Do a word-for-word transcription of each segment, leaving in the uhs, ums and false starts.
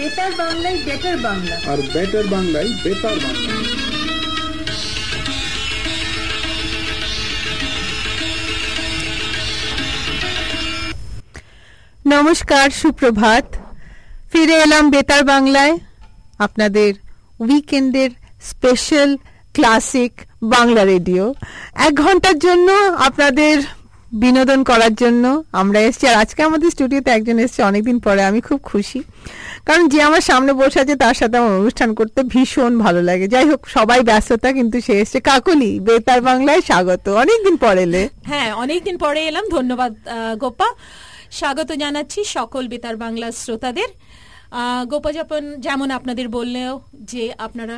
বেতার বাংলায় বেটার বাংলা, আর বেটার বাংলায় বেতার বাংলা। নমস্কার, সুপ্রভাত। ফিরে এলাম বেতার বাংলায়, আপনাদের উইকেন্ডের স্পেশাল ক্লাসিক বাংলা রেডিও। এক ঘন্টার জন্য আপনাদের বিনোদন করার জন্য আমরা এসেছি। আর আজকে আমাদের স্টুডিওতে একজন এসেছে অনেকদিন পরে। আমি খুব খুশি, কারণ যে আমার সামনে বসে আছে তার সাথে আমার অনুষ্ঠান করতে ভীষণ ভালো লাগে। যাই হোক, সবাই ব্যস্ততা, কিন্তু সে এসছে। কাকলি, বেতার বাংলায় স্বাগত। অনেকদিন পরে এলে। হ্যাঁ, অনেকদিন পরে এলাম। ধন্যবাদ গোপা। স্বাগত জানাচ্ছি সকল বেতার বাংলা শ্রোতাদের। গোপা যাপন যেমন আপনাদের বললেও যে আপনারা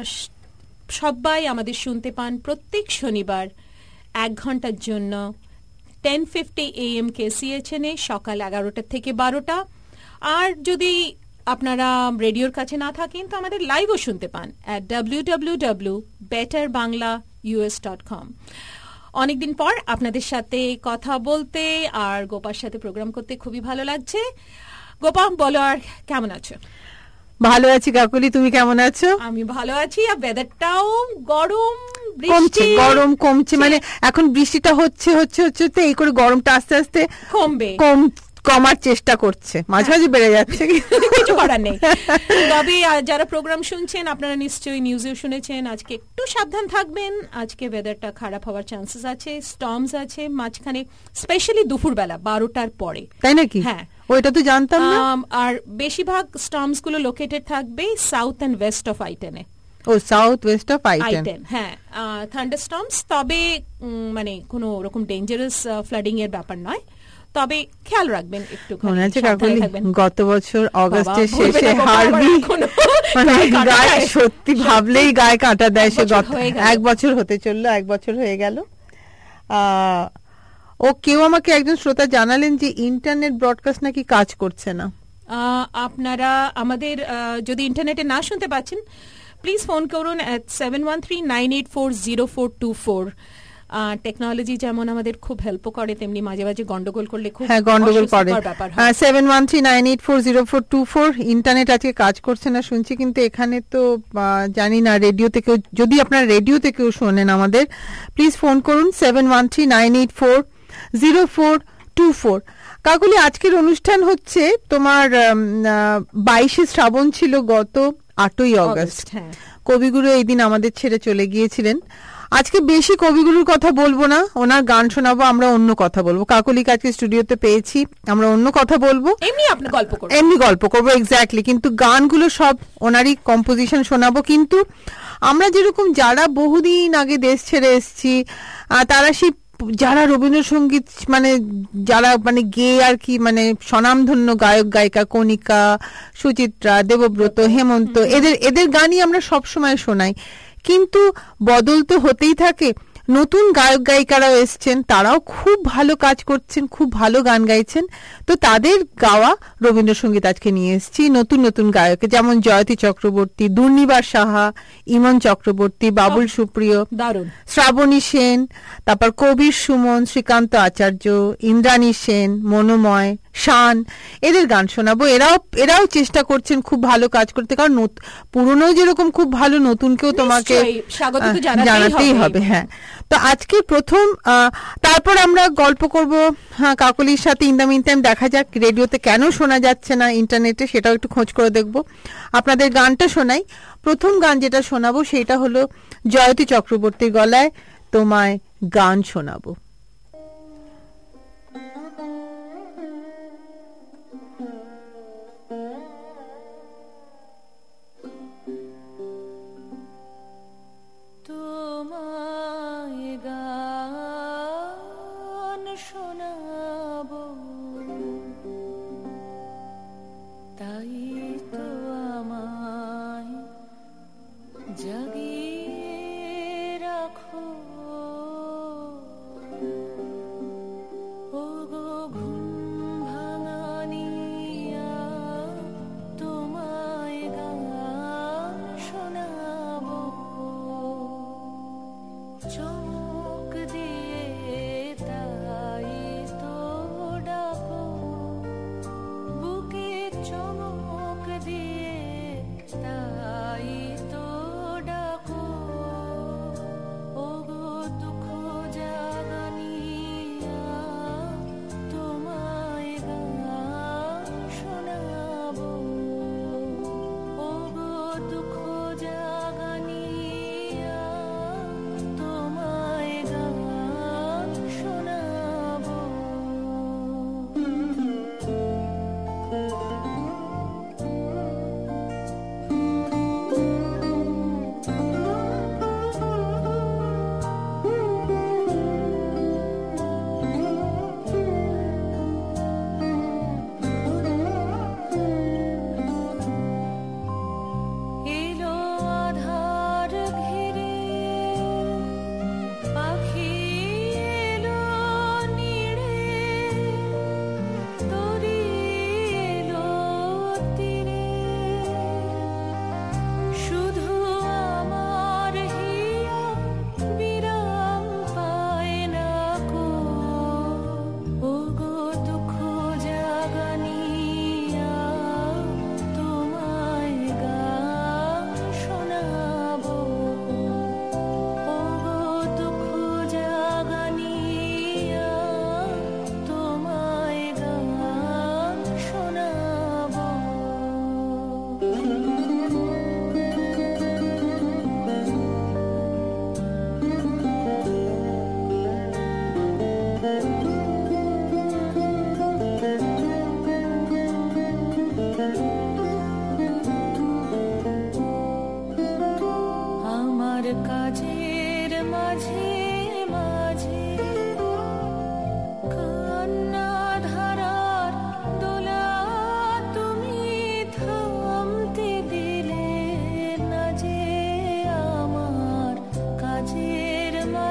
সবাই আমাদের শুনতে পান প্রত্যেক শনিবার এক ঘন্টার জন্য টেন ফিফটি এ এম কে সিএচএনে সকাল এগারোটা থেকে বারোটা। আর যদি আপনারা রেডিওর কাছে না থাকেন তো আমাদের লাইভও শুনতে পান at W W W dot Betar Bangla US dot com. অনেকদিন পর আপনাদের সাথে কথা বলতে আর গোপার সাথে প্রোগ্রাম করতে খুবই ভালো লাগছে। গোপা, বলো, আর কেমন আছো? ভালো আছি কাকুলি, তুমি কেমন আছো? আমি ভালো আছি। আর ওয়েদারটাও গরম, কমছে, গরম কমছে, মানে এখন বৃষ্টিটা হচ্ছে হচ্ছে হচ্ছে তো এই করে গরমটা আস্তে আস্তে কমবে, কম কমার চেষ্টা করছে, মাঝে মাঝে বেড়ে যাচ্ছে, কিছু করার নেই। তবে যারা প্রোগ্রাম শুনছেন আপনারা নিশ্চয়ই নিউজেও শুনেছেন, আজকে একটু সাবধান থাকবেন। আজকে ওয়েদারটা খারাপ হওয়ার চান্সেস আছে, স্টর্মস আছে মাঝখানে, স্পেশালি দুপুরবেলা বারোটার পরে। তাই নাকি? হ্যাঁ, ওইটা তো জানতাম না। আর বেশিরভাগ স্টর্মস গুলো লোকেটেড থাকবে সাউথ এন্ড ওয়েস্ট অফ আইটেনে। ও, সাউথ ওয়েস্ট অফ আইটেন। হ্যাঁ, থান্ডারস্টর্মস। তবে মানে কোনো রকম ডেঞ্জারাস ফ্লাডিং এর ব্যাপার নয়, তবে খেয়াল রাখবেন একটু। মনে আছে কাকুলি, গত বছর অগস্টের শেষে হারবি, মানে গায়ে সত্যি ভাবলেই গায়ে কাঁটা দেয়। সে গত এক বছর হতে চললো, এক বছর হয়ে গেল। আহ ও কেউ আমাকে একজন শ্রোতা জানালেন যে ইন্টারনেট ব্রডকাস্ট নাকি কাজ করছে না। আপনারা আমাদের যদি ইন্টারনেটে না শুনতে পাচ্ছেন, প্লিজ ফোন করুন at seven one three nine eight four zero four two four. Technology যেমন আমাদের খুব হেল্প করে, তেমনি মাঝে মাঝে গন্ডগোল করলে খুব হ্যাঁ গন্ডগোল করে। Seven one three nine eight four zero four two four. Internet আজকে কাজ করছে না শুনছি, কিন্তু এখানে তো জানি না। রেডিও থেকেও যদি আপনারা রেডিও থেকেও শোনেন আমাদের, প্লিজ ফোন করুন seven one three nine eight four zero four two four. Kakuli, আজকের অনুষ্ঠান হচ্ছে তোমার বাইশে শ্রাবণ ছিল গত আটই অগস্ট। কবিগুরু এই দিন আমাদের ছেড়ে চলে গিয়েছিলেন। আজকে বেশি কবিগুরুর কথা বলবো না, ওনার গান শোনাবো, আমরা অন্য কথা বলবো। কাকলিকে আজকে স্টুডিওতে পেয়েছি, আমরা অন্য কথা বলবো, এমনি আপনি গল্প করবো, এমনি গল্প করবো। এক্স্যাক্টলি, কিন্তু গানগুলো সব ওনারই কম্পোজিশন শোনাবো। কিন্তু আমরা যেরকম যারা বহুদিন আগে দেশ ছেড়ে এসেছি, তারা সেই যারা রবীন্দ্রসঙ্গীত মানে যারা মানে গেয়ে আর কি, মানে স্বনামধন্য গায়ক গায়িকা, কণিকা, সুচিত্রা, দেবব্রত, হেমন্ত, এদের এদের গানই আমরা সবসময় শোনাই। কিন্তু বদল তো হতেই থাকে। নতুন গায়ক গায়িকারাও এসছেন, তারাও খুব ভালো কাজ করছেন, খুব ভালো গান গাইছেন। তো তাদের গাওয়া রবীন্দ্রসঙ্গীত আজকে নিয়ে এসেছি। নতুন নতুন গায়ক যেমন জয়তী চক্রবর্তী, দুর্নিবার সাহা, ইমন চক্রবর্তী, বাবুল সুপ্রিয়, দারুণ, শ্রাবণী সেন, তারপর কবির সুমন, শ্রীকান্ত আচার্য, ইন্দ্রাণী সেন, মনোময়, শান, এদের গান শোনাবো। এরাও এরাও চেষ্টা করছেন খুব ভালো কাজ করতে, কারণ পুরনো যেরকম খুব ভালো, নতুনকেও তোমাকে জানাতেই হবে। হ্যাঁ, তো আজকে প্রথম, তারপর আমরা গল্প করব হ্যাঁ কাকলির সাথে। ইন দ্য মিন টাইম দেখা যাক রেডিওতে কেন শোনা যাচ্ছে না ইন্টারনেটে, সেটাও একটু খোঁজ করে দেখব। আপনাদের গানটা শোনাই। প্রথম গান যেটা শোনাবো সেটা হলো জয়তী চক্রবর্তীর গলায় তোমায় গান শোনাবো। চমক দিয়ে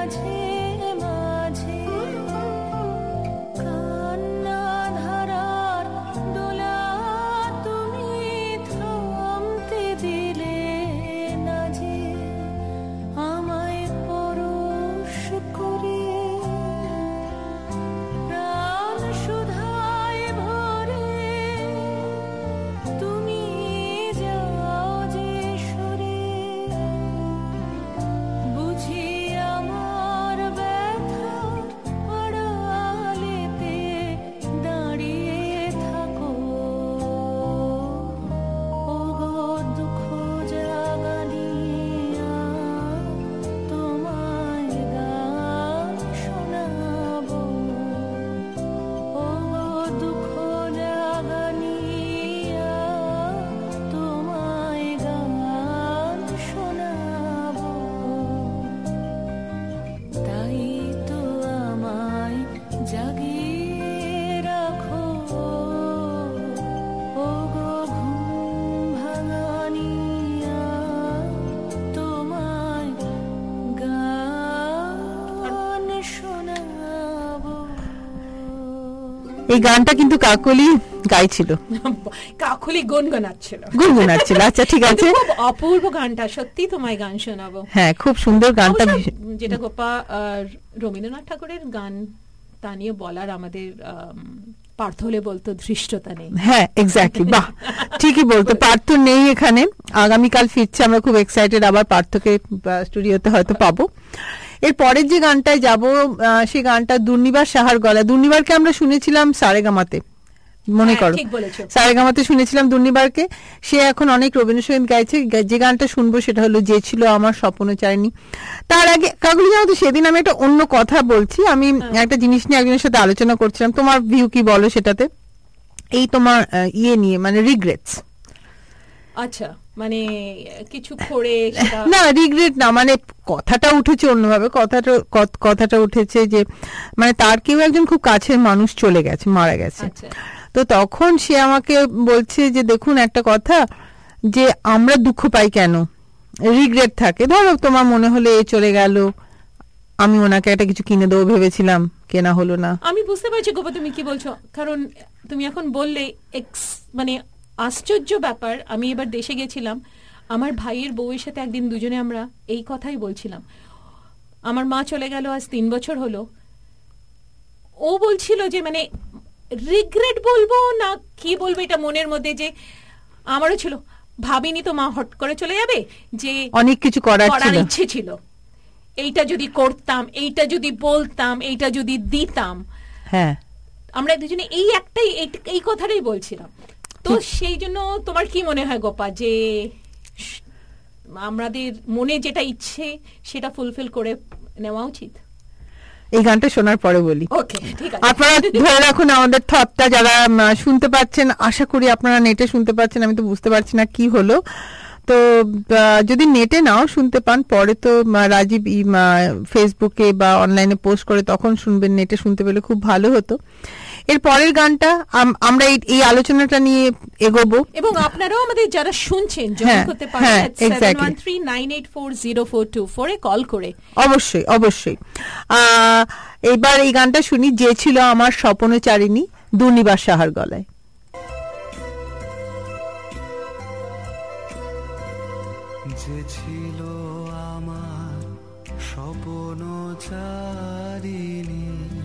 এই গানটা কিন্তু কাকলি গাইছিল, কাকলি গুনগুনাচ্ছিল গুনগুনাচ্ছিল আচ্ছা ঠিক আছে, খুব অপূর্ব গানটা, সত্যি তোমায় গান শোনাবো। হ্যাঁ খুব সুন্দর গানটা, যেটা গোপা রবীন্দ্রনাথ ঠাকুরের গান তা নিয়ে বলার আমাদের পার্থ হলে বলতো ধৃষ্টতা নেই। হ্যাঁ এক্স্যাক্টলি, বাহ ঠিকই বলতো, পার্থ নেই এখানে, আগামীকাল ফিরছে, আমরা খুব এক্সাইটেড, আবার পার্থকে স্টুডিওতে হয়তো পাবো। এর পরের যে গানটায় যাব সেই গানটা দুর্নিবার সাহার গলা। দুর্নিবারকে আমরা শুনেছিলাম সারেগামাতে, মনে করো সারেগামাতে শুনেছিলাম দুর্নিবারকে, সে এখন অনেক রবীন্দ্রসঙ্গীত গাইছে। যে গানটা শুনবো সেটা হলো যে ছিল আমার স্বপ্নচারিণী। তার আগে কাকুলি জানো তো, সেদিন আমি একটা অন্য কথা বলছি, আমি একটা জিনিস নিয়ে একজনের সাথে আলোচনা করছিলাম, তোমার ভিউ কি বলো সেটাতে, এই তোমার ইয়ে নিয়ে, মানে রিগ্রেটস। আচ্ছা, মানে কিছু করে না রিগ্রেট না, মানে কথাটা উঠেছে অন্যভাবে, কথাটা কথাটা উঠেছে যে মানে তার কেউ একজন খুব কাছের মানুষ চলে গেছে, মারা গেছে। তো তখন সে আমাকে বলছে যে দেখুন একটা কথা, যে আমরা দুঃখ পাই কেন, রিগ্রেট থাকে, ধরো তোমার মনে হলে এ চলে গেল, আমি ওনাকে একটা কিছু কিনে দেবো ভেবেছিলাম, কেনা হলো না। আমি বুঝতে পারছি গোপা তুমি কি বলছো, কারণ তুমি এখন বললে এক্স মানে আশ্চর্য ব্যাপার। আমি এবার দেশে গেছিলাম, আমার ভাইয়ের বউয়ের সাথে একদিন দুজনে আমরা এই কথাই বলছিলাম, আমার মা চলে গেল আজ তিন বছর হলো, ও বলছিল যে মানে রিগ্রেট বলবো না কি বলবো, এটা মনের মধ্যে যে আমারও ছিল, ভাবিনি তো মা হট করে চলে যাবে, যে অনেক কিছু করার ইচ্ছে ছিল, এইটা যদি করতাম, এইটা যদি বলতাম, এইটা যদি দিতাম। হ্যাঁ আমরা দুজনে এই একটাই এই কথাটাই বলছিলাম। তো সেই জন্য তোমার কি মনে হয় গোপা, যে আমাদের মনে যেটা ইচ্ছে সেটা ফুলফিল করে নেওয়া উচিত? এই গানটা শোনার পরে বলি। আপনারা ধরে রাখুন আমাদের থটটা, যারা শুনতে পাচ্ছেন, আশা করি আপনারা নেটে শুনতে পাচ্ছেন, আমি তো বুঝতে পারছি না কি হলো। তো যদি নেটে নাও শুনতে পান, পরে তো রাজীব ফেসবুকে বা অনলাইনে পোস্ট করে তখন শুনবেন, নেটে শুনতে পেলে খুব ভালো হতো। এর পরের গানটা আমরা এই আলোচনাটা নিয়ে এগোবো, এবং আপনারাও আমাদের যারা শুনছেন জয়েন করতে পারেন seven one three nine eight four zero four two four এ কল করে। অবশ্যই অবশ্যই। এবার এই গানটা শুনি, যে ছিল আমার স্বপ্নচারিণী, দুর্নিবার সাহার গলায়। যে ছিল আমার স্বপ্নচারিণী,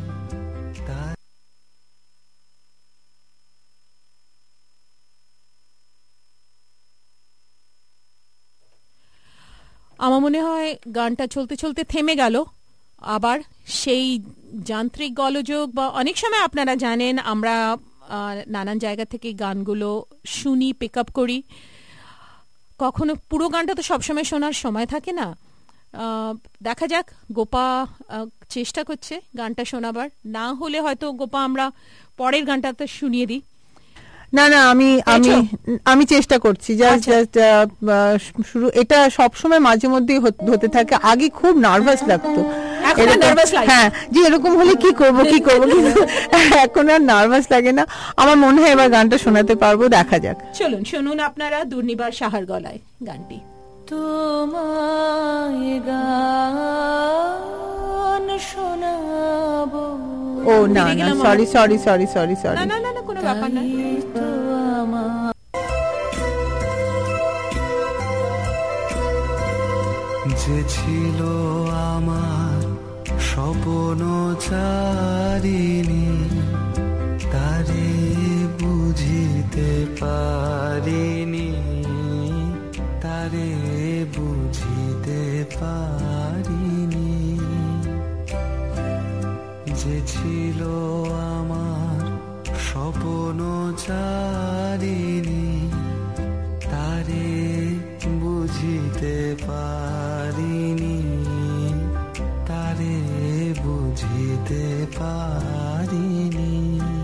আমার মনে হয় গানটা চলতে চলতে থেমে গেল, আবার সেই যান্ত্রিক গোলযোগ, বা অনেক সময় আপনারা জানেন আমরা নানান জায়গা থেকে গানগুলো শুনি, পিক আপ করি, কখনো পুরো গানটা তো সবসময় শোনার সময় থাকে না। দেখা যাক, গোপা চেষ্টা করছে গানটা শোনাবার, না হলে হয়তো গোপা আমরা পরের গানটাতে শুনিয়ে দিই। না না আমি আমি আমি চেষ্টা করছি, জাস্ট জাস্ট শুরু, এটা সবসময় মাঝে মধ্যেই হতে থাকে, আগে খুব নার্ভাস লাগতো, হ্যাঁ যে এরকম হলে কি করব কি করব, এখন আর নার্ভাস লাগে না। আমার মনে হয় এবার গানটা শোনাতে পারবো, দেখা যাক। চলুন শুনুন আপনারা দুর্নিবার সাহার গলায় গানটি। তোমায় গা ও না ফিরে না গেলাম সরি আমার- সরি সরি সরি সরি না না না না কোনো ব্যাপার না। যে ছিল আমার স্বপ্ন চারিণী, তারে বুঝিতে পারিনি, তারে বুঝিতে পারিনি। যে ছিল আমার স্বপ্ন চারিণী, তারে বুঝিতে পারিনি, তারে বুঝিতে পারিনি।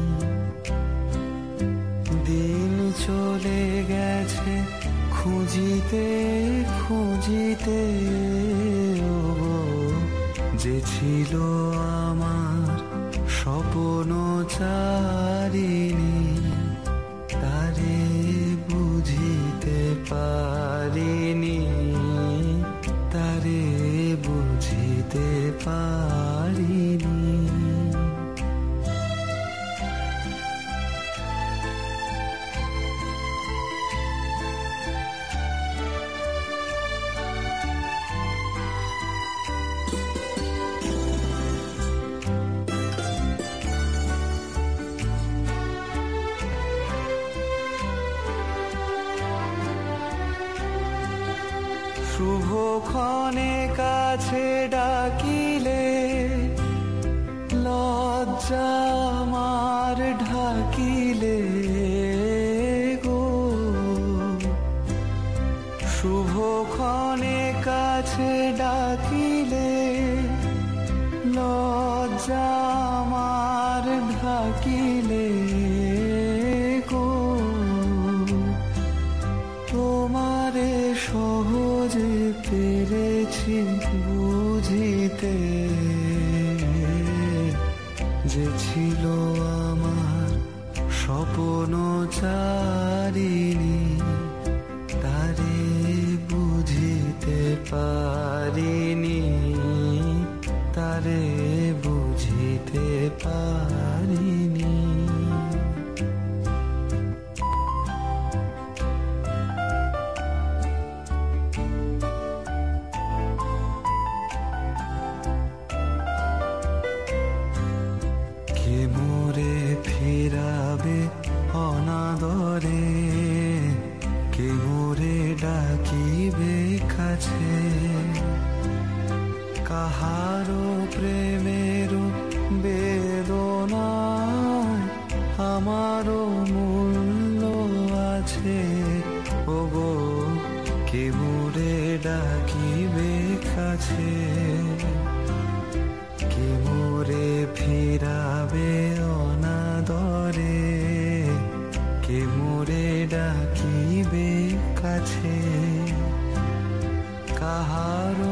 দিন চলে গেছে খুঁজিতে খুঁজিতে, ওগো যে ছিল আমার স্বপ্ন চারিণী, তারে বুঝিতে পারিনি, তারে বুঝিতে পারিনি। শুভক্ষণে কাছে ডাকিলে, লজ্জা আমার ঢাকিলে গো। শুভক্ষণে কাছে ডাকিলে, লজ্জা আমার ঢাকিলে গো। তোমারে সহজে পেরেছি বুঝিতে, যে ছিল আমার স্বপ্ন চারিণী, তারে বুঝিতে পারিনি, তারে বুঝিতে পারিনি। কে মোরে ফিরাবে অনাদরে, কে মোরে ডাকিবে কাছে। কাহারো প্রেমের বেদনায় আমারও মূল্য আছে, ওগো কে মোরে ডাকিবে কাছে। কে মোরে ফিরাবে অনাদরে, কে মোরে ডাকিবে কাছে। কাহারো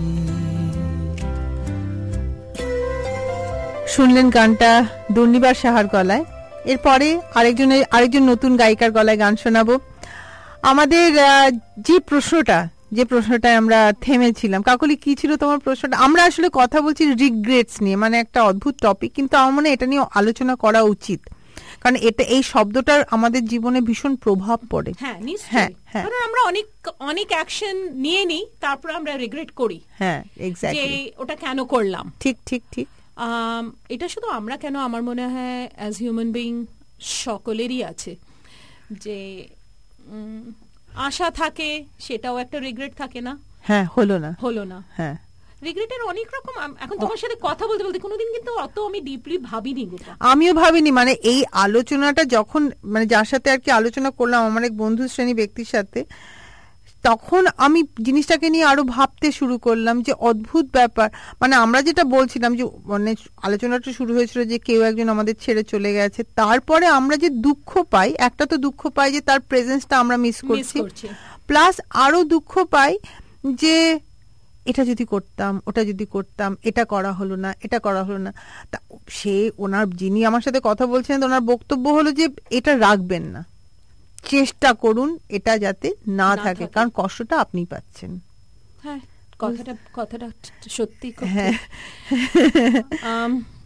শুনলেন গানটা দুর্নিবার সাহার গলায়। এরপরে আরেকজনের আরেকজন নতুন গায়িকার গলায় গান শোনাবো। আমাদের আহ, যে প্রশ্নটা যে প্রশ্নটায় আমরা থেমেছিলাম, কাকলি কি ছিল তোমার প্রশ্নটা? আমরা আসলে কথা বলছি রিগ্রেটস নিয়ে, মানে একটা অদ্ভুত টপিক, কিন্তু আমার মনে হয় এটা নিয়ে আলোচনা করা উচিত, কারণ এটা এই শব্দটার আমাদের জীবনে ভীষণ প্রভাব পড়ে। হ্যাঁ হ্যাঁ, নিশ্চয়ই, হ্যাঁ। কারণ আমরা অনেক অনেক অ্যাকশন নিয়ে নিই, তারপর আমরা রিগ্রেট করি হ্যাঁ, যে এক্স্যাক্টলি, ওটা কেন করলাম। ঠিক ঠিক ঠিক। আম, এটা শুধু আমরা কেন, আমার মনে হয় অ্যাজ হিউম্যান বিং সকলেরই আছে যে উম, আশা থাকে, সেটাও একটা রিগ্রেট থাকে না, হ্যাঁ, হলো না, হলো না। হ্যাঁ। রিগ্রেটের অনেক রকম। আম- এখন তোমার সাথে কথা বলতে বলতে কোনোদিন কিন্তু অত আমি ডিপলি ভাবিনি গোপা। আমিও ভাবিনি, মানে এই আলোচনাটা যখন, মানে যার সাথে আর কি আলোচনা করলাম, আমার এক বন্ধু শ্রেণী ব্যক্তির সাথে, তখন আমি জিনিসটাকে নিয়ে আরো ভাবতে শুরু করলাম যে অদ্ভুত ব্যাপার। মানে আমরা যেটা বলছিলাম যে, মানে আলোচনাটা শুরু হয়েছিল যে কেউ একজন আমাদের ছেড়ে চলে গেছে, তারপরে আমরা যে দুঃখ পাই, একটা তো দুঃখ পাই যে তার প্রেজেন্সটা আমরা মিস করছি, প্লাস আরো দুঃখ পাই যে এটা যদি করতাম, ওটা যদি করতাম, এটা করা হলো না, এটা করা হলো না। তা সে ওনার, যিনি আমার সাথে কথা বলছেন, ওনার বক্তব্য হলো যে এটা রাখবেন না, চেষ্টা করুন এটা যাতে না থাকে, কারণ কষ্টটা আপনি পাচ্ছেন। হ্যাঁ, কথাটা কথাটা সত্যি। হ্যাঁ,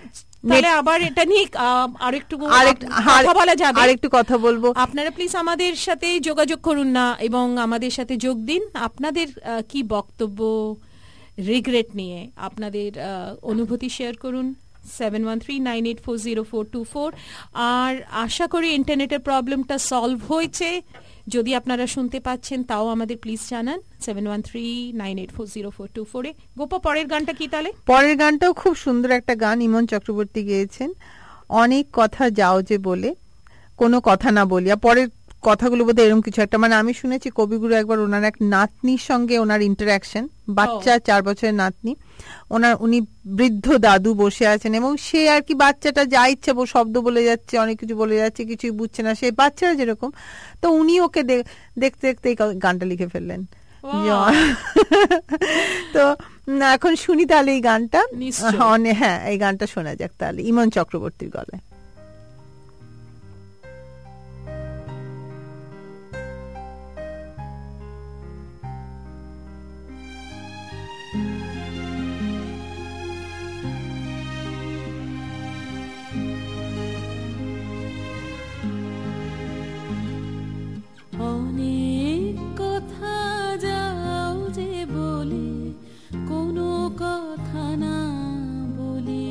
তাহলে আবার এটা নিয়ে আহ, আরেকটু আরেক- কথা বলা যাবে। আরেকটু কথা বলবো। আপনারা প্লিজ আমাদের সাথে যোগাযোগ করুন না এবং আমাদের সাথে যোগ দিন। আপনাদের আহ, কি বক্তব্য রিগ্রেট নিয়ে আপনাদের আহ, অনুভূতি শেয়ার করুন seven one three nine eight four zero four two four. আর আশা করি ইন্টারনেটের প্রবলেমটা সলভ হয়েছে। যদি আপনারা শুনতে পাচ্ছেন তাও আমাদের প্লিজ জানান seven one three nine eight four zero four two ফোরে। গোপা, পরের গানটা কি তাহলে? পরের গানটাও খুব সুন্দর একটা গান, ইমন চক্রবর্তী গেয়েছেন, অনেক কথা যাও যে বলে কোনো কথা না বলিয়া। পরের কথাগুলো বোধহয় এরকম কিছু একটা, মানে আমি শুনেছি কবিগুরু একবার ওনার এক নাতনির সঙ্গে ওনার ইন্টারাকশন, বাচ্চা চার বছরের নাতনি, ওনার উনি বৃদ্ধ দাদু বসে আছেন এবং সে আর কি বাচ্চাটা যা ইচ্ছে শব্দ বলে যাচ্ছে, অনেক কিছু বলে যাচ্ছে, কিছুই বুঝছে না, সেই বাচ্চারা যেরকম। তো উনি ওকে দেখতে দেখতে এই গানটা লিখে ফেললেন। তো এখন শুনি তাহলে এই গানটা। হ্যাঁ, এই গানটা শোনা যাক তাহলে ইমন চক্রবর্তীর গলায়। অনেক কথা যাও যে বলে কোনো কথা না বলি,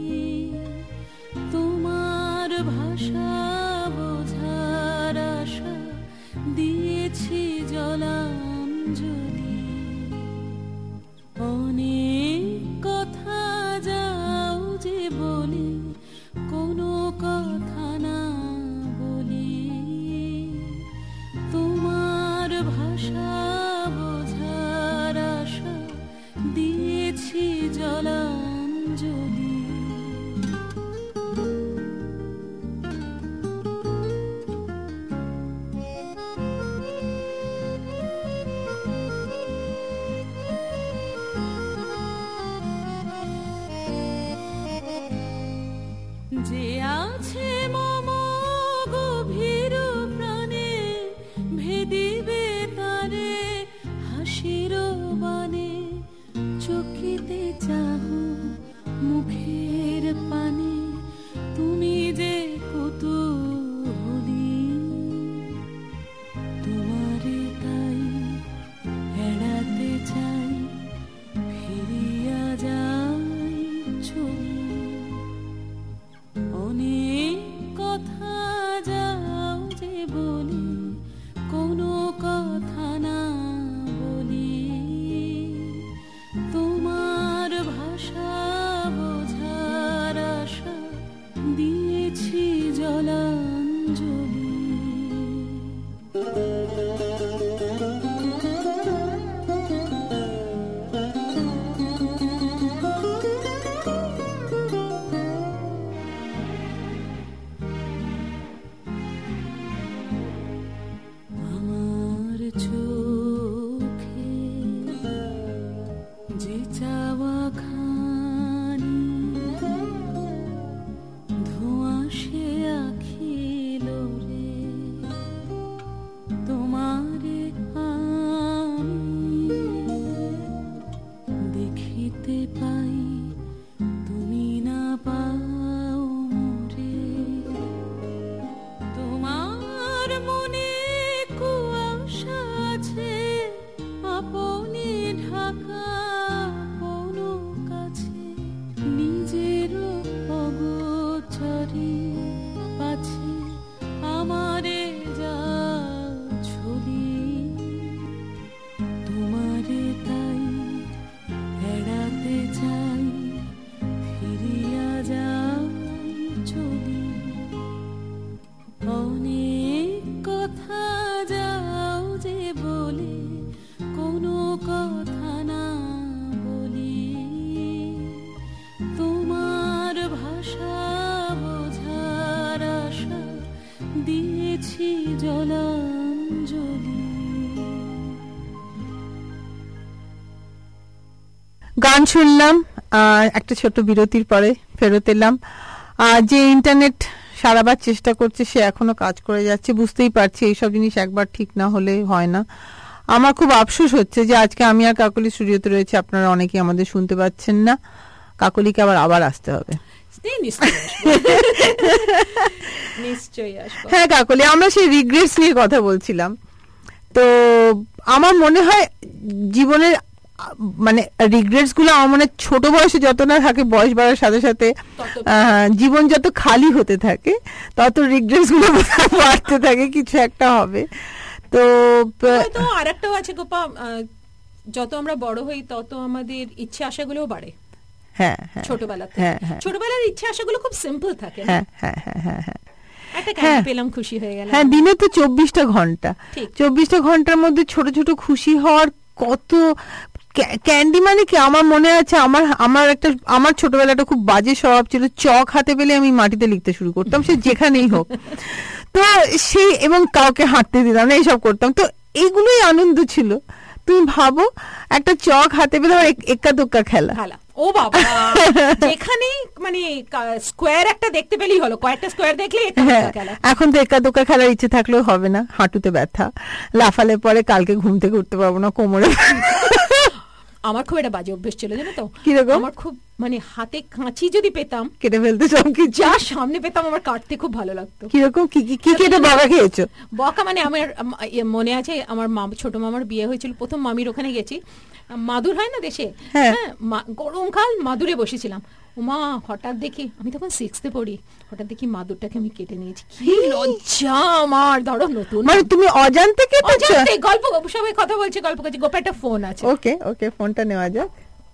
তোমার ভাষা বোঝার আশা দিয়েছি জলাঞ্জলি। অনেক কথা যাও যে বলে কোনো কথা না বলি, তোমার ভাষা বোঝার আশা দিয়েছি জলাঞ্জলি। যে আছে মম গভীর প্রাণে ভেদিবে তারে হাসির বানে, চকিতে চাহো মুখের পানে তুমি যে কুতূহলী, তোমারে তাই এড়াতে চাই ফিরিয়া যাই চলি। অনেক কথা যাও যে বলি কোনো কথা না বলি, তোমার ভাষা বোঝার আশা দিয়েছি জলাঞ্জলি। আমার চোখে যে চাওয়া খানি ধোঁয়াশে আখিল রে, তোমারে আমি দেখিতে পাই তুমি না পাও মোরে। তোমার মনে কুয়াশা আছে আপনি ঢাকা কোনো কাছে, নিজের অগোচরে পাছে আমারে যা ছলি, তোমারে তাই এড়াতে চাই ফিরিয়া যাই চলি। অনেক কথা যাও যে বলে কোনো কথা না বলি, তোমার ভাষা বোঝার আশা দিয়েছি জলাঞ্জলি। গান শুনলাম, আহ, একটা ছোট বিরতির পরে ফেরত এলাম। আহ, যে ইন্টারনেট সারাবার চেষ্টা করছে সে এখনো কাজ করে যাচ্ছে, বুঝতেই পারছি এইসব জিনিস একবার ঠিক না হলে হয় না। আমার খুব আফসোস হচ্ছে যে আজকে আমি আর কাকলি স্টুডিওতে রয়েছে, আপনারা অনেকেই আমাদের শুনতে পাচ্ছেন না। কাকলিকে আবার আবার আসতে হবে। এই নিশ্চয়ই আসবো। নিশ্চয়ই আসবো। হ্যাঁ কাকলি, আমরা সেই রিগ্রেটস নিয়ে কথা বলছিলাম। তো আমার মনে হয় জীবনের আহ, মানে রিগ্রেটস গুলো আমার মনে হয় ছোট বয়সে যত না থাকে, বয়স বাড়ার সাথে সাথে তত আহ, জীবন যত খালি হতে থাকে তত রিগ্রেটস গুলো বাড়তে থাকে, কিছু একটা হবে। তো আহ, হয়তো আরেকটাও আছে গোপা, আহ, যত আমরা বড় হই তত আমাদের ইচ্ছে আশাগুলোও বাড়ে। হ্যাঁ হ্যাঁ ছোটবেলা থেকে হ্যাঁ হ্যাঁ ছোটবেলার ইচ্ছে আশাগুলো খুব সিম্পল থাকে না? হ্যাঁ হ্যাঁ হ্যাঁ হ্যাঁ হ্যাঁ একটা হ্যাঁ। ক্যান্ডি পেলাম, খুশি হয়ে গেলাম। হ্যাঁ, দিনে তো চব্বিশটা ঘন্টা, ঠিক। চব্বিশটা ঘন্টার মধ্যে ছোট ছোট খুশি হওয়ার কত ক্যা- ক্যান্ডি মানে কি, আমার মনে আছে আমার আমার একটা আমার ছোটবেলাটা খুব বাজে স্বভাব ছিল, চক হাতে পেলে আমি মাটিতে লিখতে শুরু করতাম, সে যেখানেই হোক। তো সেই, এবং কাউকে হাঁটতে দিতাম না, এইসব করতাম। তো এইগুলোই আনন্দ ছিল। তুমি ভাবো একটা চক হাতে পেলে আমার এক- এক্কা দোক্কা খেলা। খেলা, ও বাবা, যেখানেই মানে স্কোয়ার একটা দেখতে পেলেই হলো, কয়েকটা স্কোয়ার দেখলে হ্যাঁ, খেলা। এখন তো একা দোকা খেলার ইচ্ছে থাকলেও হবে না, হাঁটুতে ব্যথা, লাফালে পরে কালকে ঘুম থেকে উঠতে পারবো না, কোমরে। আমার খুব একটা বাজে অভ্যেস ছিল, জানো তো? কিরকম? আমার খুব মানে হাতে কাঁচি যদি পেতাম, কেটে ফেলতে সব কিছু। যা সামনে পেতাম আমার কাটতে খুব ভালো লাগতো। কিরকম, কি কি কি কেটে বাবা খেয়েছো? বকা মানে আমার আম, ইয়ে মনে আছে, আমার মা, ছোট মামার বিয়ে হয়েছিল, প্রথম মামির ওখানে গেছি, মাদুর হয় না দেশে, হ্যাঁ। হ্যাঁ, মা- গরমকাল মাদুরে বসেছিলাম, ওমা হঠাৎ দেখি, আমি তখন সিক্সতে পড়ি, হঠাৎ দেখি মাদুরটাকে আমি কেটে নিয়েছি, কি লজ্জা আমার। ধরো নতুন মানে তুমি অজান্তে কেটেছো? অজান্তে, গল্প সবাই কথা বলছে, গল্প করছে, গোপা একটা ফোন আছে। ওকে ওকে, ফোনটা নেওয়া যাক।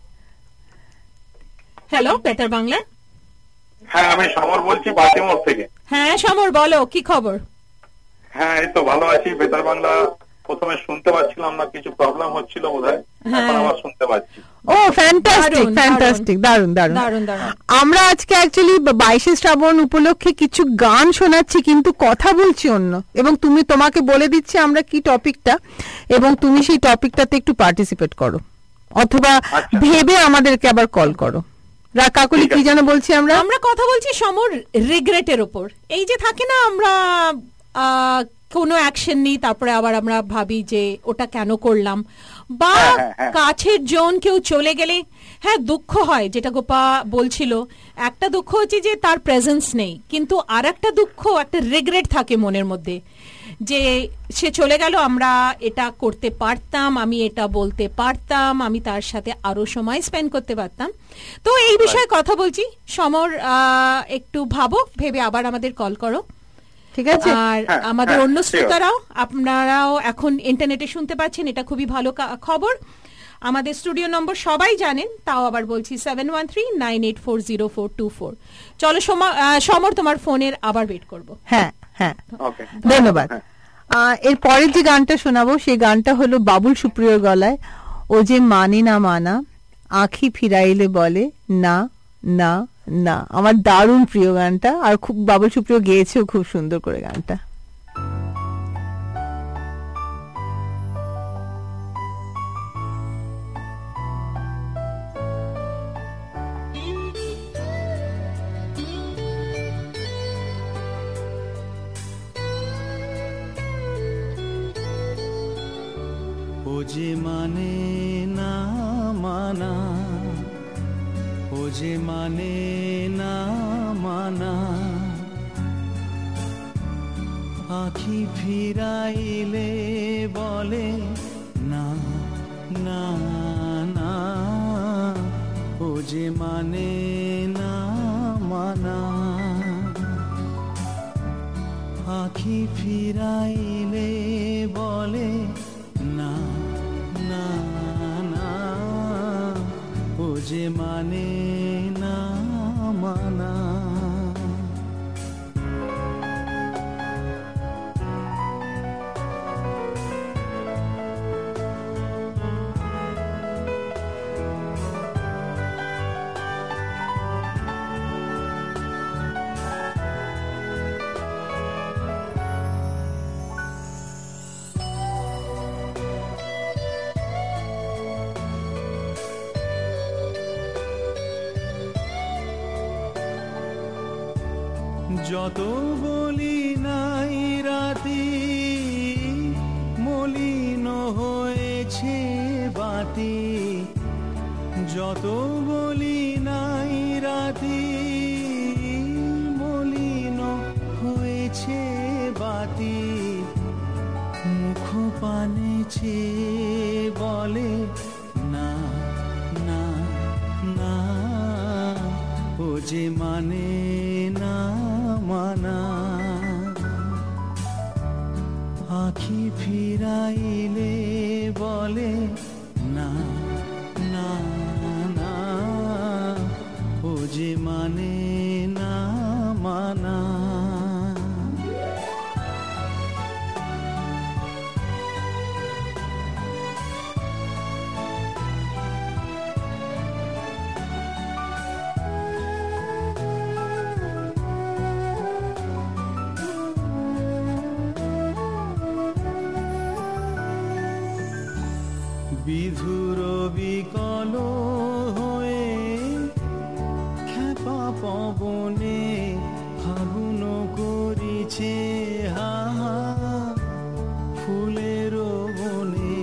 হ্যালো, বেতার বাংলা। হ্যাঁ, আমি সমর বলছি বাতিমোড় থেকে। হ্যাঁ সমর, বলো কি খবর? হ্যাঁ, এই তো ভালো আছি। বেতার বাংলা প্রথমে শুনতে পাচ্ছিলাম না, কিছু প্রবলেম হচ্ছিল বোধহয়, এখন আবার শুনতে পাচ্ছি। ও ফ্যান্টাস্টিক, দারুণ, ফ্যান্টাস্টিক, দারুণ দারুণ। দারুণ দারুণ। আমরা আজকে অ্যাকচুয়ালি বাইশে শ্রাবণ উপলক্ষে কিছু গান শোনাচ্ছি, কিন্তু কথা বলছি অন্য। এবং তুমি, তোমাকে বলে দিচ্ছি আমরা কি টপিকটা, এবং তুমি সেই টপিকটাতে একটু পার্টিসিপেট করো, অথবা আচ্ছা। ভেবে আমাদেরকে আবার কল করো। রা কাকুলি, কি যেন বলছি আমরা? আমরা কথা বলছি সমর রিগ্রেটের ওপর। এই যে থাকে না, আমরা আহ, কোনো অ্যাকশন নিই, তারপরে আবার আমরা ভাবি যে ওটা কেন করলাম, বা হ্যাঁ, হ্যাঁ, হ্যাঁ। কাছের জন কেউ চলে গেলে হ্যাঁ দুঃখ হয়, যেটা গোপা বলছিল। একটা দুঃখ হচ্ছে যে তার প্রেজেন্স নেই, কিন্তু আর একটা দুঃখ, একটা রিগ্রেট থাকে মনের মধ্যে, যে সে চলে গেল, আমরা এটা করতে পারতাম, আমি এটা বলতে পারতাম, আমি তার সাথে আরো সময় স্পেন্ড করতে পারতাম। তো এই বিষয়ে কথা বলছি। সমর, আহ, একটু ভাবো, ভেবে আবার আমাদের কল করো। ঠিক আছে। আর হ্যাঁ, আমাদের হ্যাঁ, অন্য ঠিক আছে। শ্রোতারাও, আপনারাও এখন ইন্টারনেটে শুনতে পাচ্ছেন, এটা খুবই ভালো কা- খবর। আমাদের স্টুডিও নম্বর সবাই জানেন, তাও আবার বলছি, seven one three nine eight four zero four two four. চলো সমর, আহ, সমর তোমার ফোনের আবার ওয়েট করবো। হ্যাঁ হ্যাঁ, ওকে, ধন্যবাদ। আহ, এর পরের যে গানটা শোনাবো, সেই গানটা হলো বাবুল সুপ্রিয়র গলায়, ও যে মানে না মানা, আঁখি ফিরাইলে বলে না না না। আমার দারুণ প্রিয় গানটা, আর খুব বাবুল সুপ্রিয় গেয়েছেও খুব সুন্দর করে গানটা। ও যে মানে না মানা, ও যে মানে না মানা, আঁখি ফিরাইলে বলে না না না। ও যে মানে না মানা, আঁখি ফিরাইলে বলে না না না। ও যে মানে না মানা। যত বলি নাই রাতি, মলিন হয়েছে বাতি। যত বলি নাই রাতি, চেয়ে বলে না না না, ও যে মানে না মানা। আখি ফিরাইলে বলে না না না, ও যে মানে না মানা। বিধুর বিকল হয়ে খেপা পবনে ফাগুন করিছে হাহা ফুলের বনে।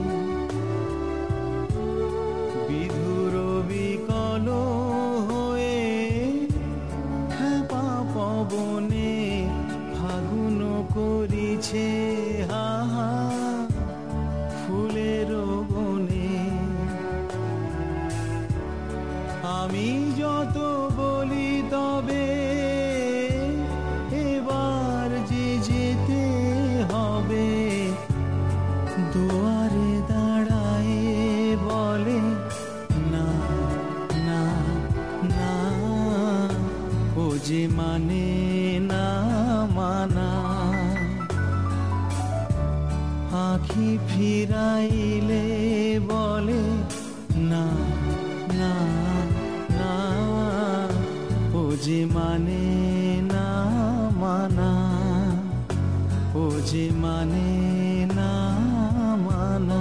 বিধুর বিকল হয়ে খেপা পবনে ফাগুন করিছে হাহা ফুলের বনে। আমি যত বলি তবে এবার যে যেতে হবে, দুয়ারে দাঁড়ায় বলে না না না, ও যে মানে না মানা। আখি ফিরাইলে বলে না না না, ও যে মানে না মানা, ও যে মানে না মানা।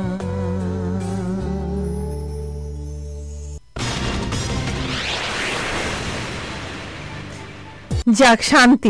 যাক, শান্তি।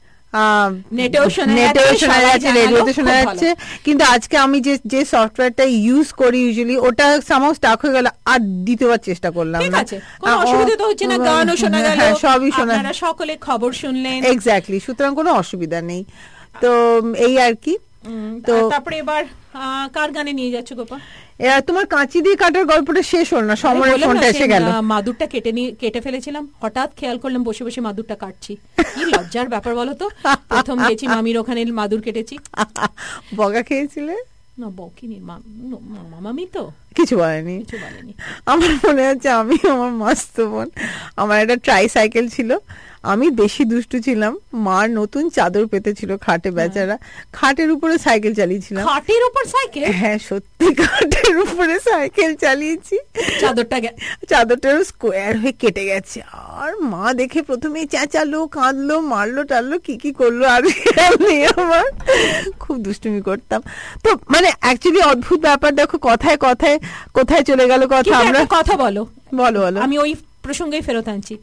নেটেও শোনা নেটেও যাচ্ছে, শোনা সবাই যাচ্ছে, জানালো, রেডিওতে খুব শোনা ভালো। যাচ্ছে। কিন্তু আজকে আমি যে যে সফটওয়্যারটা ইউজ করি ইউজুয়ালি, ওটা সামহাউ স্টাক হয়ে গেল, আর দ্বিতীয়বার চেষ্টা করলাম ঠিক না। আছে, কোনো অসুবিধা তো হচ্ছে না, গানও শোনা গেল, হ্যাঁ, সবই শোনা, আপনারা সকলে খবর শুনলেন। এক্স্যাক্টলি, সুতরাং কোনো অসুবিধা নেই। তো এই আর কি। তো তারপরে এবার আহ, কার গানে নিয়ে যাচ্ছ গোপা? এরা তোমার কাঁচি দিয়ে কাটার গল্পটা শেষ হল না, সমরের বললাম ফোনটা না, এসে সে, গেল। আহ, মাদুরটা কেটে নিয়ে কেটে ফেলেছিলাম, হঠাৎ খেয়াল করলাম বসে বসে মাদুরটা কাটছি। কি লজ্জার ব্যাপার বলো তো। প্রথম গেছি মামির ওখানে, মাদুর কেটেছি। বগা খেয়েছিলে? না বকিনি, মামা মামি তো কিছু বলেনি, কিছু বলেনি। আমার মনে আছে আমি, আমার মাস্ত বোন, আমার একটা ট্রাই সাইকেল ছিল, আমি বেশি দুষ্টু ছিলাম, মার নতুন চাদর পেতেছিল খাটে, বেচারা খাটের উপরে সাইকেল চালিয়েছিলাম। খাটের উপর সাইকেল? হ্যাঁ সত্যি, খাটের উপরে সাইকেল চালিয়েছি, চাদরটা চাদরটারও স্কোয়ার হয়ে কেটে গেছে। আর মা দেখে প্রথমে চেঁচালো, কাঁদলো, মারলো টারলো, কি কি করলো। আর আমার খুব দুষ্টুমি করতাম। তো মানে অ্যাকচুয়ালি অদ্ভুত ব্যাপার, দেখো কথায় কথায় কোথায় চলে গেল কথা। আমরা কথা বলো বলো বলো, আমি ওই প্রসঙ্গেই ফেরত আনছি।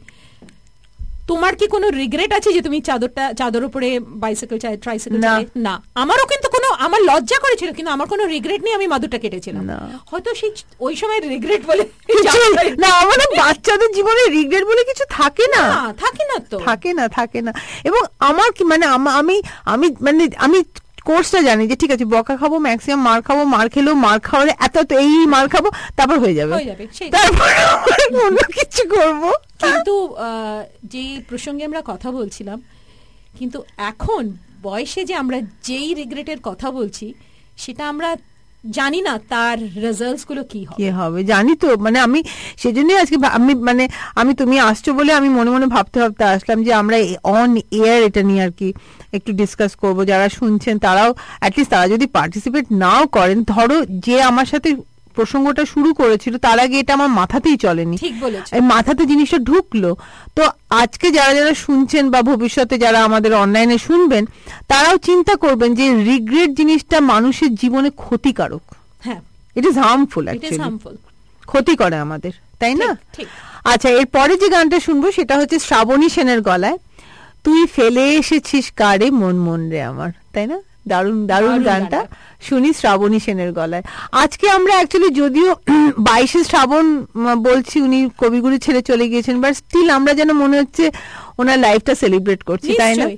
তোমার কি কোনো রিগ্রেট আছে যে তুমি চাদরটা চাদর উপরে বাইসাইকেল ট্রাইসাইকেল চালিয়ে? না, আমারও কিন্তু কোনো, আমার লজ্জা করেছিল, কিন্তু আমার কোনো রিগ্রেট নেই, আমি মাদুরটা কেটেছিলাম। হয়তো সেই ওই সময় রিগ্রেট বলে না, আমাদের বাচ্চাদের জীবনে রিগ্রেট বলে কিছু থাকে না, থাকে না তো, থাকে না থাকে না। এবং আমার কি মানে আমি আমি মানে আমি কোর্সটা জানি যে ঠিক আছে, বকা খাবো, ম্যাক্সিমাম মার খাবো, মার খেলেও মার খাওয়ালে এত তো এই মার খাবো, তারপর হয়ে যাবে, তারপর অন্য কিছু করবো। কিন্তু যে প্রসঙ্গে আমরা কথা বলছিলাম, কিন্তু এখন বয়সে যে আমরা যেই রিগ্রেটের কথা বলছি, সেটা আমরা জানি না তার রেজাল্টস গুলো কি হবে, কি হবে জানি তো। মানে আমি সেজন্যই আজকে আমি মানে আমি তুমি আসছো বলে আমি মনে মনে ভাবতে ভাবতে আসলাম যে আমরা অন এয়ার এটা নিয়ে আর কি একটু ডিসকাস করব। যারা শুনছেন তারাও অ্যাটলিস্ট, তারা যদি পার্টিসিপেট নাও করেন, ধরো যে আমার সাথে প্রসঙ্গটা শুরু করেছিল তার আগে এটা আমার মাথাতেই চলেনি, ঠিক বলেছো, এই মাথাতে জিনিসটা ঢুকলো। তো আজকে যারা যারা শুনছেন বা ভবিষ্যতে যারা আমাদের অনলাইনে শুনবেন, তারাও চিন্তা করবেন যে রিগ্রেট জিনিসটা মানুষের জীবনে ক্ষতিকারক। হ্যাঁ, ইট ইজ হার্মফুল, অ্যাকচুয়ালি ক্ষতি করে আমাদের, তাই না? আচ্ছা, এরপরে যে গানটা শুনবো সেটা হচ্ছে শ্রাবণী সেনের গলায়, তুই ফেলে এসেছিস কারে মন মন রে আমার, তাই না? দারুণ দারুণ গানটা শুনি শ্রাবণী সেনের গলায়। আজকে আমরা অ্যাকচুয়ালি যদিও বাইশে শ্রাবণ বলছি, উনি কবিগুরু ছেড়ে চলে গিয়েছেন, বাট স্টিল আমরা যেন মনে হচ্ছে ওনার লাইফটা সেলিব্রেট করছি, তাই না?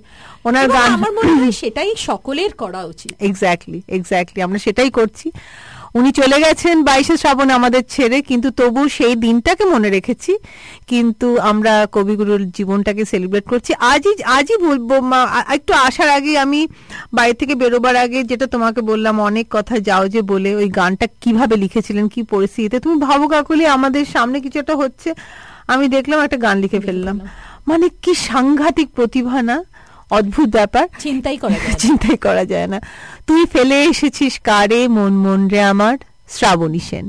ওনার এবং গান আমার মনে হয় সেটাই সকলের করা উচিত। এক্স্যাক্টলি এক্স্যাক্টলি আমরা সেটাই করছি। উনি চলে গেছেন বাইশে শ্রাবণ আমাদের ছেড়ে, কিন্তু তবু সেই দিনটাকে মনে রেখেছি, কিন্তু আমরা কবিগুরুর জীবনটাকে সেলিব্রেট করছি। আজই আজই বলবো মা, একটু আসার আগে আমি বাড়ি থেকে বেরোবার আগে যেটা তোমাকে বললাম, অনেক কথা যাও যে বলে ওই গানটা কিভাবে লিখেছিলেন, কি পরিস্থিতিতে। তুমি ভাবো কাকলি, আমাদের সামনে কিছু একটা হচ্ছে, আমি দেখলাম একটা গান লিখে ফেললাম। মানে কি সাংঘাতিক প্রতিভা না, অদ্ভুত ব্যাপার, চিন্তাই করা যায় চিন্তাই করা যায় না। তুই ফেলে এসেছিস কারে মন মন রে আমার, শ্রাবণী সেন।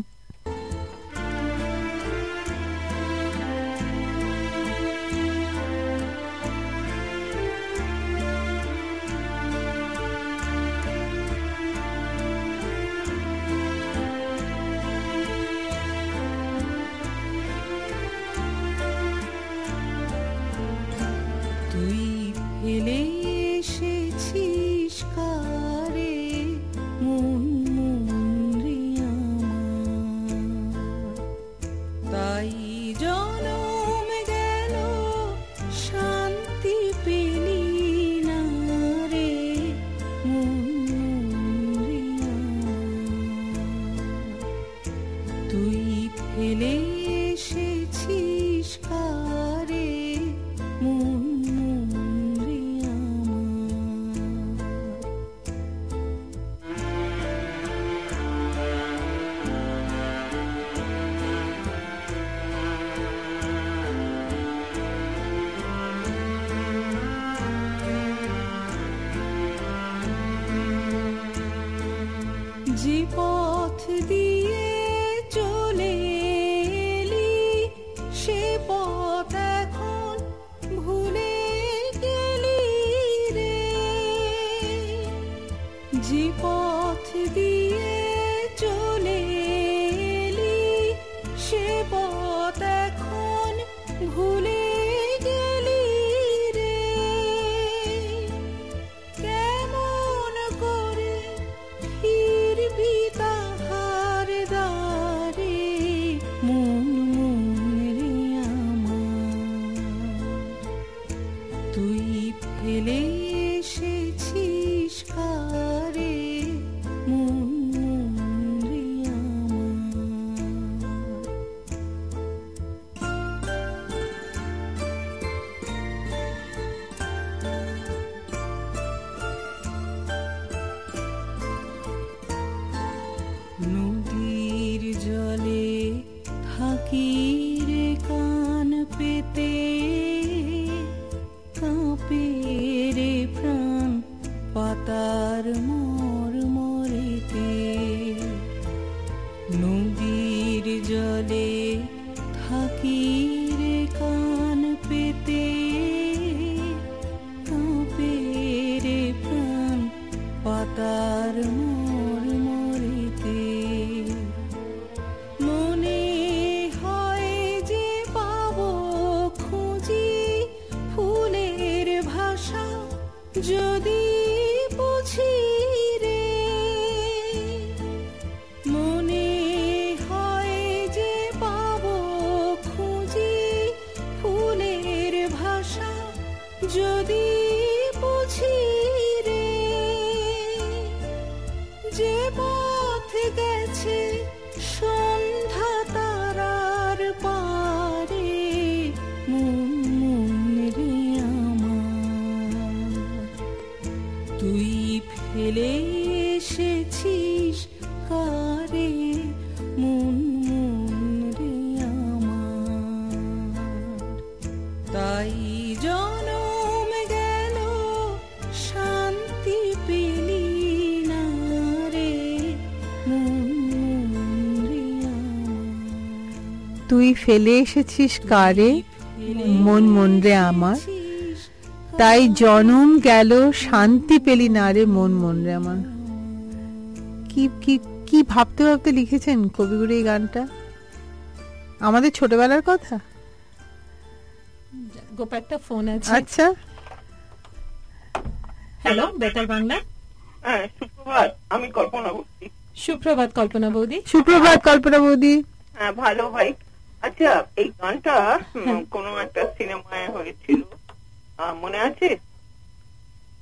ফেলে এসেছিস কারে মন মন রে আমার, তাই জনম গেল শান্তি পেলি না রে মন মন রে আমার, তুই ফেলে এসেছিস কারে মন যে পথ দিয়ে চলে এলি সে পথ এখন ভুলে গেলি রে, যে পথ দিয়ে চলে এলি সে পথ এখন ভুলে গেলি রে, কেমন করে ফিরবি তাহার দ্বারে মন মন রে আমার, তুই ফেলে এসেছিস কারে মন মন রে আমার। নদীর জলে থাকি রে কান পেতে, কাঁপে রে প্রাণ পাতার মর মরেতে, নদীর জলে থাকি রে কান পেতে, কাঁপে রে প্রাণ পাতার মর মরেতে, মনে হয় যে পাবো খুঁজি ফুলের ভাষা যদি বুঝি রে, মনে হয় যে পাবো খুঁজি ফুলের ভাষা যদি বুঝি রে, যে পথ গেছে সন্ধ্যা তারার পারে মন মন রে আমার, তুই ফেলে এসেছিস কারে মন মন রে আমার, তাই জনম গেল শান্তি পেলি না রে মন মন রে আমার, তুই ফেলে এসেছিস কারে মন মন রে আমার, তাই জনম গেল শান্তি পেলি না রে মন মন রে আমার। কি কি কি ভাবতে ভাবতে লিখেছেন কবিগুরু এই গানটা, আমাদের ছোটবেলার কথা। গোপালটা ফোন আছে। আচ্ছা, হ্যালো বেতার বাংলা। হ্যাঁ, সুপ্রভাত, আমি কল্পনা বলছি। সুপ্রভাত কল্পনা বৌদি। সুপ্রভাত কল্পনা বৌদি। হ্যাঁ, ভালো ভাই। আচ্ছা, এই গানটা কোন একটা সিনেমায় হয়েছিল, মনে আছে?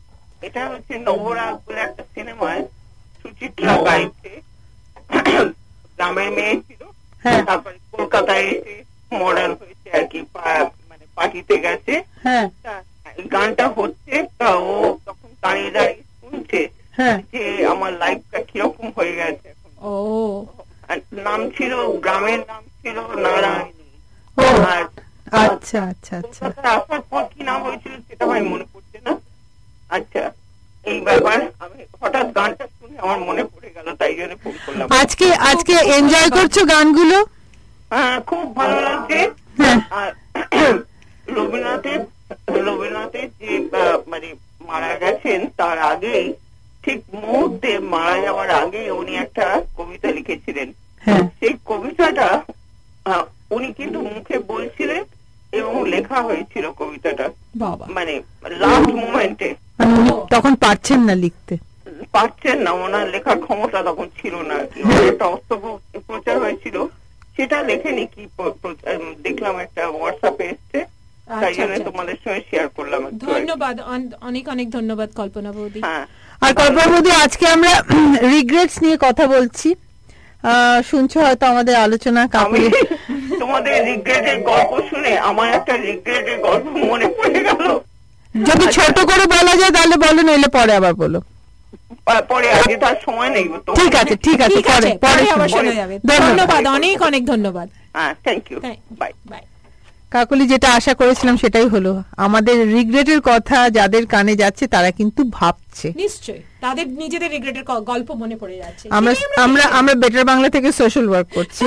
এটা হচ্ছে নবরাগ বলে একটা সিনেমায় সুচিত্রা গাইছে, গ্রামের মেয়ে ছিল, হ্যাঁ। তারপরে কলকাতায় এসে মডার্ন হয়েছে আর কি, পা- মানে পার্টিতে গেছে। হ্যাঁ তা এই গানটা হচ্ছে, তা ও তখন দাঁড়িয়ে দাঁড়িয়ে শুনছে হ্যাঁ যে আমার লাইফটা কিরকম হয়ে গেছে এখন। ও আর নাম ছিল, গ্রামের নাম ছিল নারায়ণী। ও আর আচ্ছা আচ্ছা আচ্ছা কলকাতায় আসার পর কি নাম হয়েছিল সেটা আমার মনে পড়ছে না। আচ্ছা, এই ব্যাপার আমি হঠাৎ গানটা শুনে আমার মনে পড়ে গেল, তাই জন্য ফোন করলাম। আজকে আজকে এনজয় করছো গানগুলো? হ্যাঁ, খুব ভালো লাগছে। হ্যাঁ। আর রবীন্দ্রনাথের রবীন্দ্রনাথের যে আহ, মানে মারা গেছেন তার আগেই, ঠিক মুহূর্তে মারা যাওয়ার আগে উনি একটা কবিতা লিখেছিলেন। হ্যাঁ সেই কবিতাটা আহ, উনি কিন্তু মুখে বলছিলেন এবং লেখা হয়েছিল কবিতাটা, বাবা, মানে লাস্ট মোমেন্টে। মানে উনি তখন পারছেন না লিখতে। পারছেন না, ওনার লেখার ক্ষমতা তখন ছিল না আর কি। ওনার একটা অস্তব প্রচার হয়েছিল, সেটা লেখেনি কি প- প- দেখলাম একটা হোয়াটসঅ্যাপে এসছে, তাই আচ্ছা, জন্য আচ্ছা। তোমাদের সঙ্গে শেয়ার করলাম একটু আর কি। ধন্যবাদ, অন- অনেক অনেক ধন্যবাদ কল্পনা বৌদি। হ্যাঁ, আর কল্পনা বৌদি, আজকে আমরা রিগ্রেটস নিয়ে কথা বলছি। আহ, শুনছো হয়তো আমাদের আলোচনা। আমি কাকুলি তোমাদের রিগ্রেটের গল্প শুনে আমার একটা রিগ্রেটের গল্প মনে পড়ে গেল। যদি ছোট করে বলা যায় তাহলে বলো, নইলে পরে আবার বলো। পা- পরে আগে তার সময় নেই তো। ঠিক আছে ঠিক আছে ঠিক পরে আছে, পরে পরে আবার শুনবো। শোনা যাবে। ধন্যবাদ। ধন্যবাদ, অনেক অনেক ধন্যবাদ। হ্যাঁ, থ্যাংক ইউ, হ্যাঁ, বাই। বাই। কাকলি, যেটা আশা করেছিলাম সেটাই হলো। আমাদের রিগ্রেটের কথা যাদের কানে যাচ্ছে তারা কিন্তু ভাবছে। নিশ্চয়ই তাদের নিজেদের রিগ্রেটের গল্প মনে পড়ে যাচ্ছে। আমরা সেটাই আমরা চাই। আমরা বেটার বাংলা থেকে সোশ্যাল ওয়ার্ক করছি।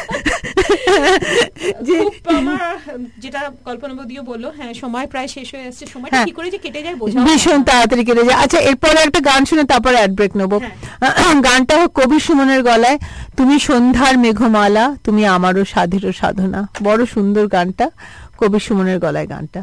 যে খুব আমার যেটা কল্পনা বৌদিও বললো, হ্যাঁ সময় প্রায় শেষ হয়ে আসছে, সময়টা হ্যাঁ। কি করে যে কেটে যায় বোঝা ভীষণ তাড়াতাড়ি কেটে যায়। আচ্ছা, এরপরে একটা গান শুনে তারপরে অ্যাড ব্রেক নেবো। গানটা হোক কবি সুমনের গলায়, তুমি সন্ধ্যার মেঘমালা, তুমি আমারও সাধেরও সাধনা। বড় সুন্দর গানটা, কবি সুমনের গলায় গানটা।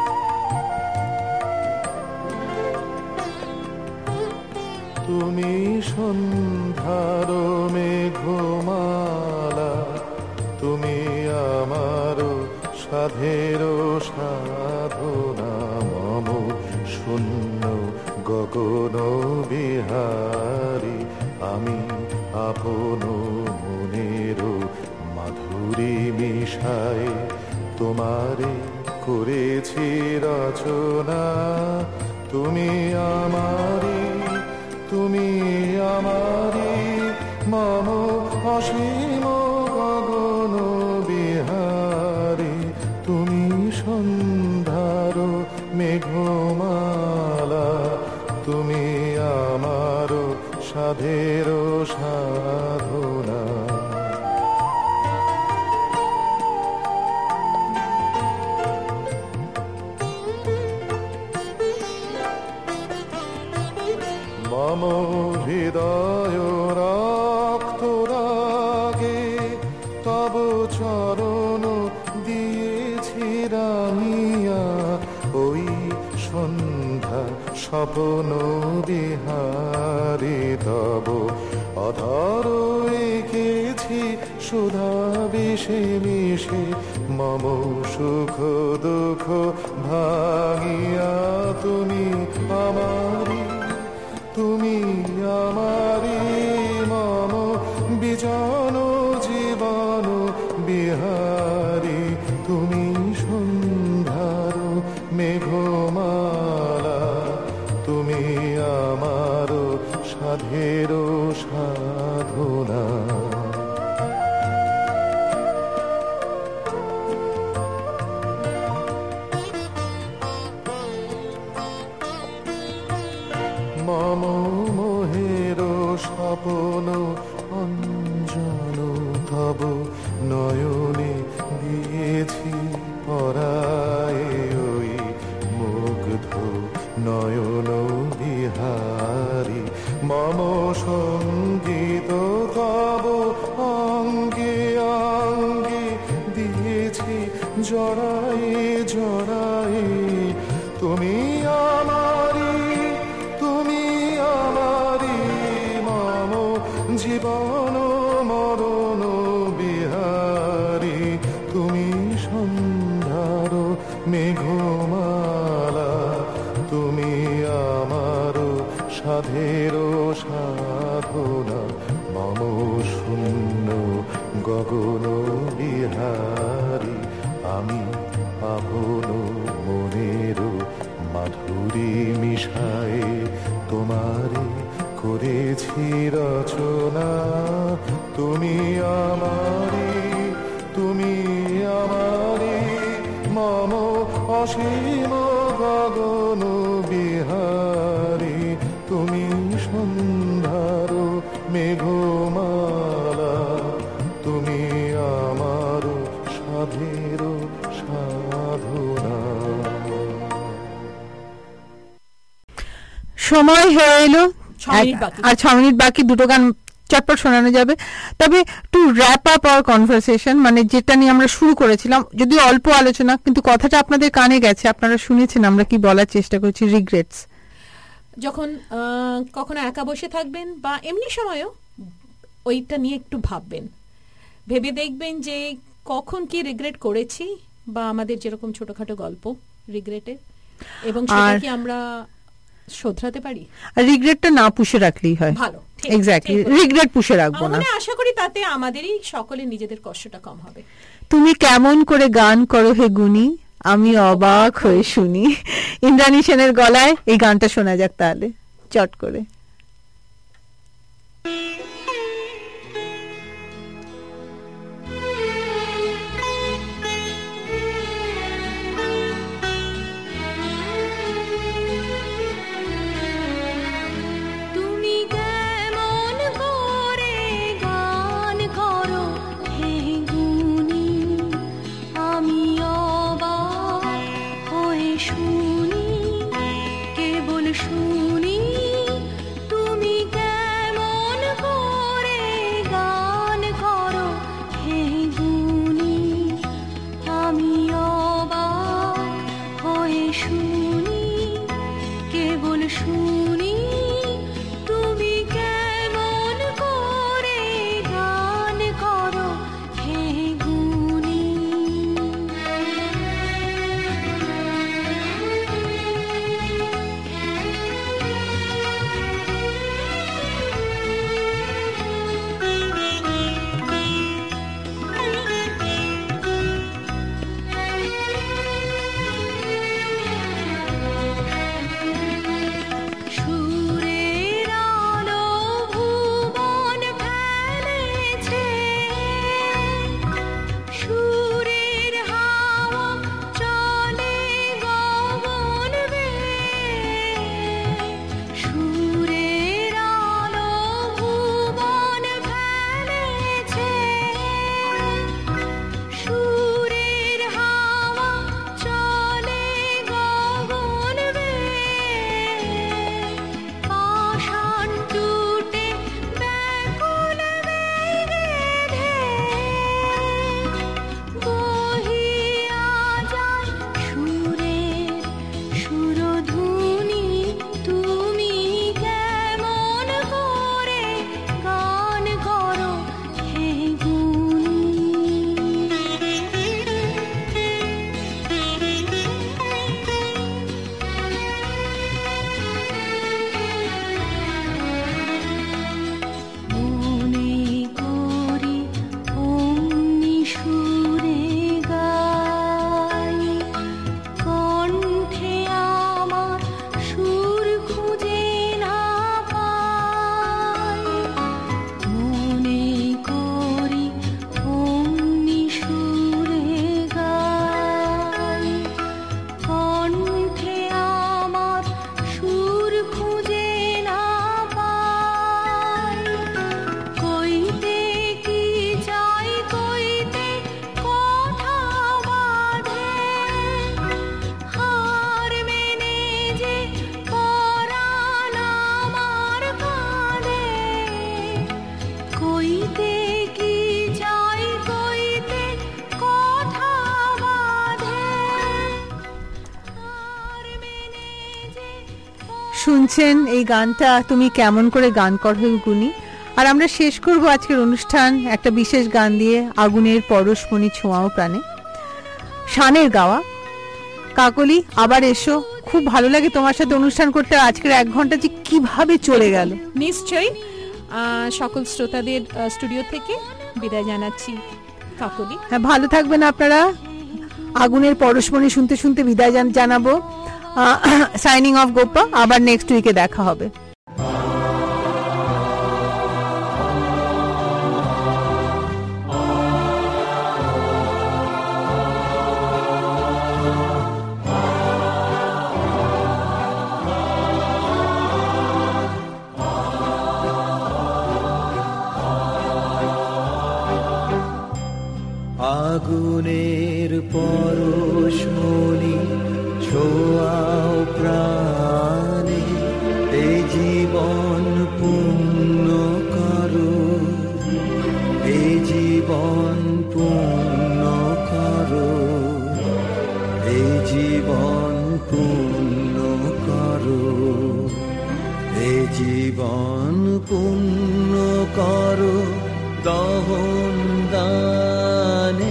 তুমি সন্ধ্যার মেঘমালা, তুমি আমার সাধের সাধনা। মম শূন্য গগন বিহারী, আমি আপন মনের মাধুরী মিশাই তোমারে করেছি রচনা। তুমি আমারি, তুমি আমারি, মম অসীম গগন বিহারী। তুমি সন্ধ্যার মেঘমালা, তুমি আমার সাধের সাধনা। মম হৃদয় রক্ত রাগে তব চরণ দিয়েছি রামিয়া। ওই সন্ধ্যা স্বপ্ন বিহারী, তব অধর এঁকেছি সুধা বিষে মিশে। মম সুখ দুঃখ ভাঙিয়া, তুমি আমারি, তুমি আমারি, মম বিজন জীবন বিহারী। তুমি সন্ধ্যার মেঘমালা, তুমি আমার সাধের সাধনা। মম মোহের স্বপন অঞ্জন, তব নয়নে দিয়েছি পরায়। ওই মুগ্ধ নয়ন বিহারী, মম সঙ্গীত তব অঙ্গে অঙ্গে দিয়েছি জড়াই জড়াই। তুমি আমারি, তুমি আমারি, মম জীবন মরণ বিহারী। তুমি সন্ধ্যার মেঘমালা, তুমি আমার গগন বিহারী আমি আপন মনের মাধুরী মিশায়ে তোমারে করেছি রচনা। তুমি আমারে তুমি আমারে মম অসীম গগন বিহারী তুমি সন্ধ্যার মেঘমালা তুমি আমার সাধের সাধনা। সময় হয়ে এলো ছ মিনিট বাকি। আর ছ মিনিট বাকি, দুটো গান চটপট শোনানো যাবে। তবে to wrap up our conversation, মানে যেটা নিয়ে আমরা শুরু করেছিলাম, যদি অল্প আলোচনা কিন্তু কথাটা আপনাদের কানে গেছে, আপনারা শুনেছেন আমরা কি বলার চেষ্টা করছি। রিগ্রেটস, যখন আহ, কখনো একা বসে থাকবেন বা এমনি সময়ও ওইটা নিয়ে একটু ভাববেন, ভেবে দেখবেন যে কখন কি রিগ্রেট করেছি, বা আমাদের যেরকম ছোটখাটো গল্প রিগ্রেটের, এবং সেটা কি আমরা শোধরাতে পারি। আর রিগ্রেটটা না পুষে রাখলেই হয়। ভালো, এক্স্যাক্টলি, রিগ্রেট পুষে রাখবো না। মানে আশা করি তাতে আমাদেরই সকলে নিজেদের কষ্টটা কম হবে। তুমি কেমন করে গান করো হে গুনি, আমি অবাক হয়ে শুনি। ইন্দ্রাণী সেনের গলায় এই গানটা শোনা যাক তাহলে চট করে। শুনছেন এই গানটা তুমি কেমন করে গান করো গুনি। আর আমরা শেষ করব আজকের অনুষ্ঠান একটা বিশেষ গান দিয়ে, আগুনের পরশমণি ছোঁয়াও প্রাণে, শানের গাওয়া। কাকলি আবার এসো, খুব ভালো লাগে তোমার সাথে অনুষ্ঠান করতে। আজকের এক ঘন্টা যে কিভাবে চলে গেল। নিশ্চয়ই সকল শ্রোতাদের স্টুডিও থেকে বিদায় জানাচ্ছি কাকলি। হ্যাঁ, ভালো থাকবেন আপনারা। আগুনের পরশমণি শুনতে শুনতে বিদায় জান- জানাবো। Signing off Gopa. আবার নেক্সট উইকে দেখা হবে। আগুনের পরশমণি ছোঁয়াও প্রাণে, এ জীবন পূর্ণ করো, এ জীবন পূর্ণ করো, এ জীবন পূর্ণ করো, এ জীবন পূর্ণ করো দহন দানে।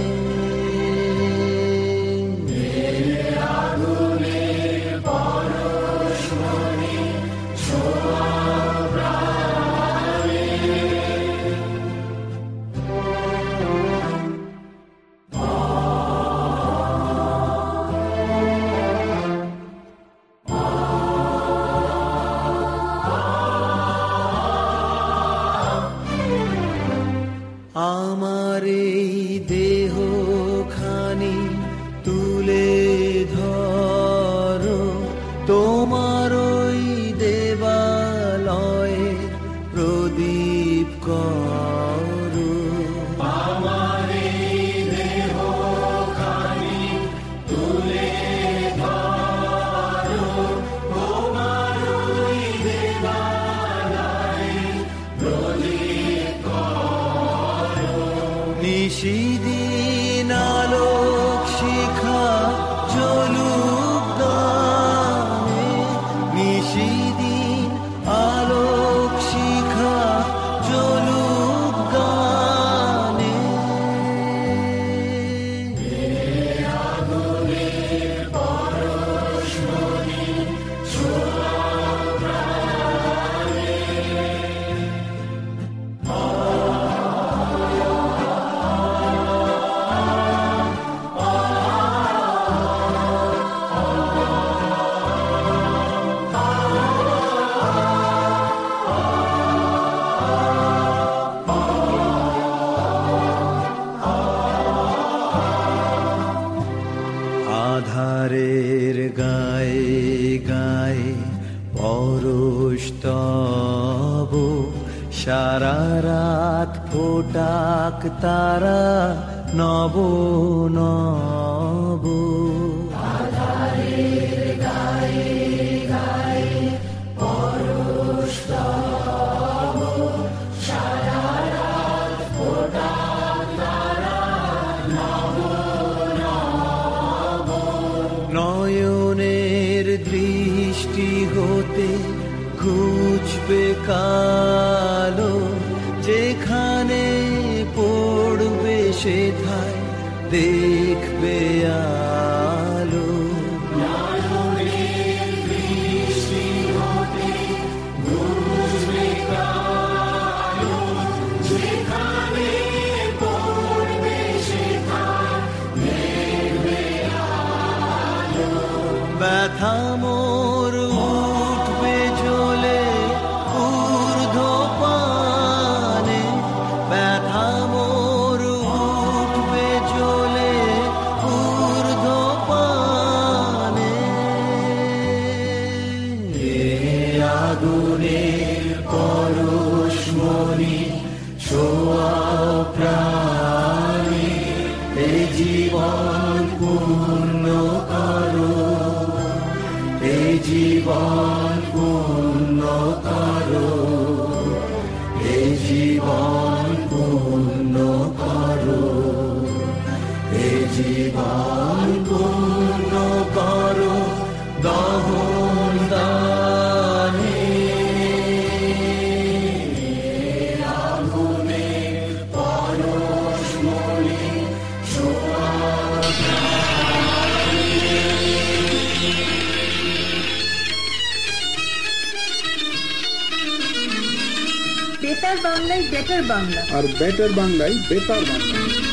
আমার এই দেহ খানি তুলে ধরো, তোমার ওই দেবালয়ে প্রদীপ করো। আমার এই দেহ খানি তুলে ধরো, তোমার ওই দেবালয়ে প্রদীপ করো। নিশিদিন আলোক শিখা জ্বলুক দানে, নিশিদিন আলোক শিখা জ্বলুক গানে। আগুনের পরশমণি ছোঁয়াও প্রাণে। আধারের গায়ে গায়ে পরশ তব, সারা রাত ফোটাক তারা নব নব। আধারের গায়ে গায়ে পরশ তব, সারা রাত ফোটাক তারা নব নব। নয়নের দৃষ্টি হতে ঘুচবে কালো, যেখানে পড়বে সেথায় দেখবে আলো। নয়নের দৃষ্টি হতে ঘুচবে কালো, যেখানে পড়বে সেথায় দেখবে আলো। ব্যথা মোর উঠবে জ্বলে ঊর্ধ্ব পানে, ব্যথা মোর উঠবে জ্বলে ঊর্ধ্ব পানে। এ আগুনের পরশমণি ছোঁয়াও প্রাণে, এ জীবন পূর্ণ করো, এ জীবন পূর্ণ করো, এ জীবন পূর্ণ করো, এ জীবন পূর্ণ করো দহন দানে। আগুনের পরশমণি ছোঁয়াও বেতার বেটার বাংলায় বেটার বাংলা। আর বেটার বাংলায় বেতার বাংলা।